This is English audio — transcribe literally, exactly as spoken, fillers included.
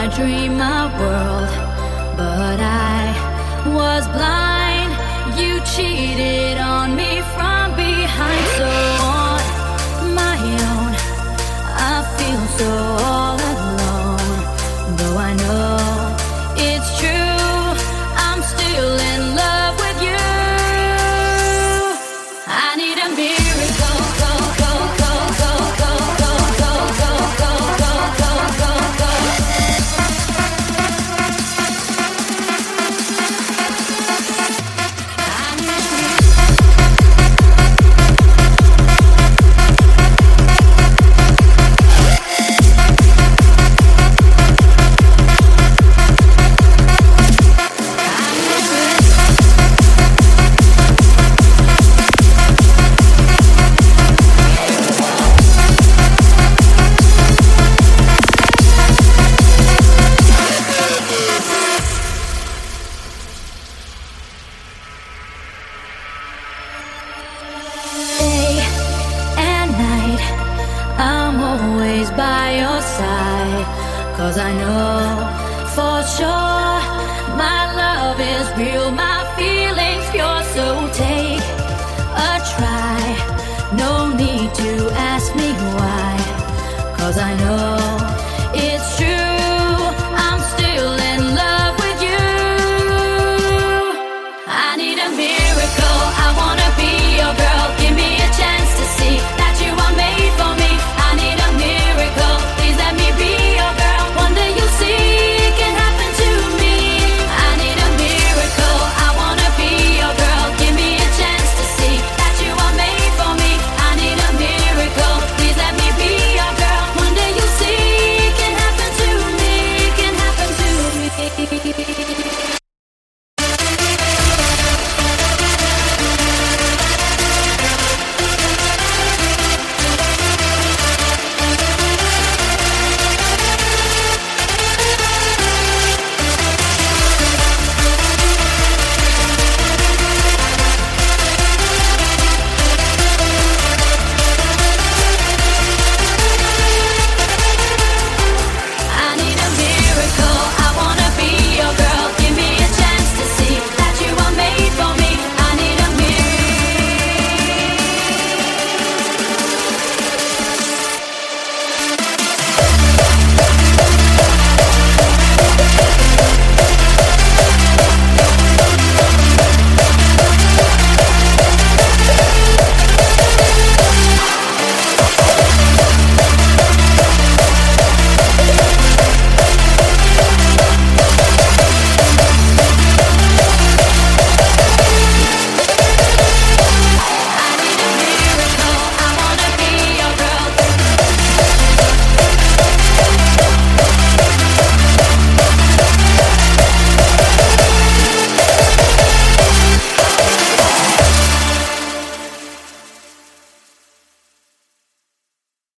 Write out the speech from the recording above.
dream my world, but I was blind. You cheated on me from behind. So on my own, I feel so all alone. Though I know it's true, I'm still in love with you. I need a miracle. Go, go, go, go, go, go, go, go, go, go, go, go, go. I need a day and night, I'm always by your side. Cause I know for sure my love is real, my feelings pure. So take a try, no need to ask me why. Cause I know